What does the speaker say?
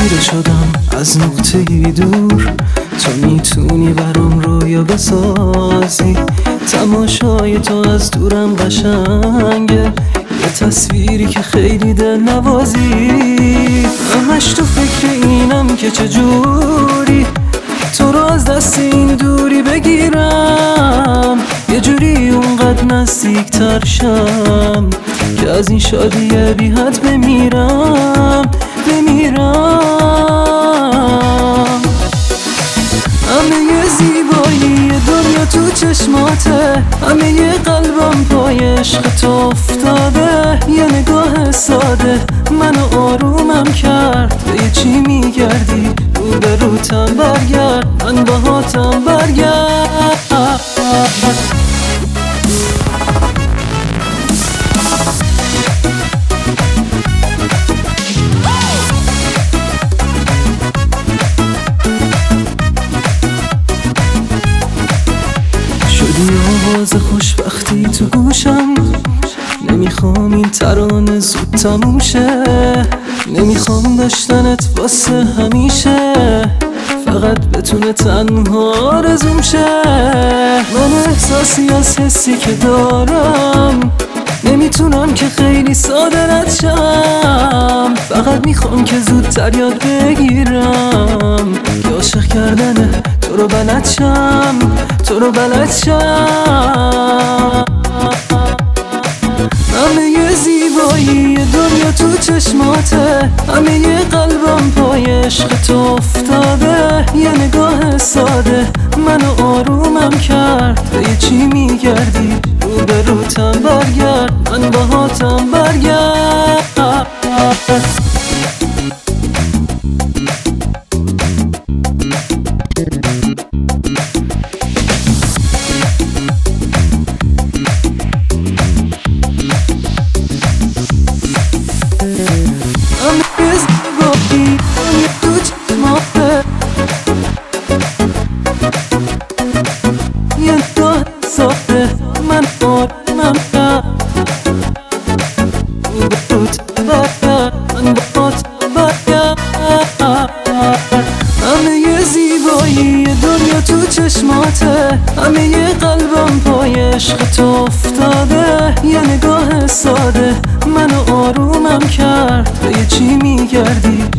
خیره شدم از نقطه دور، تو میتونی برام رویا بسازی. تماشای تو از دورم قشنگه، یه تصویری که خیلی دل نوازی. همش تو فکر اینم که چجوری تو رو از دست این دوری بگیرم، یه جوری اونقدر نزدیک تر شم که از این شادی بی حد بمیرم. همه زیبایی دنیا تو چشماته، همه قلبم پای عشق تو افتاده. یه نگاه ساده منو آرومم کرد، به یه چی میگردی رو به روتم برگرد، من باهاتم برگرد. شدی آواز خوشبختی تو گوشم، نمیخوام این ترانه زود تموم شه، نمیخوام داشتنت واسه همیشه، فقط بتونه تنها آرزوم شه. من احساسی از حسی که دارم نمیتونم که خیلی ساده رد شم، فقط میخوام که زودتر یاد بگیرم که عاشق کردن تو رو بلد شم، تو رو بلد شم. همه زیبایی دنیا تو چشماته، همه قلبم پای عشق تو افتاده. یه نگاه ساده منو آرومم کرد، به یه چی میگردی رو به روتم برگرد، من باهاتم برگرد. یه نگاه ساده من آرومم کرد، رو به روتم برگرد، من باهاتم برگرد. همه زیبایی دنیا تو چشماته، همه قلبم پای عشق تو افتاده. یه نگاه ساده منو آرومم کرد، به یه چی میگردی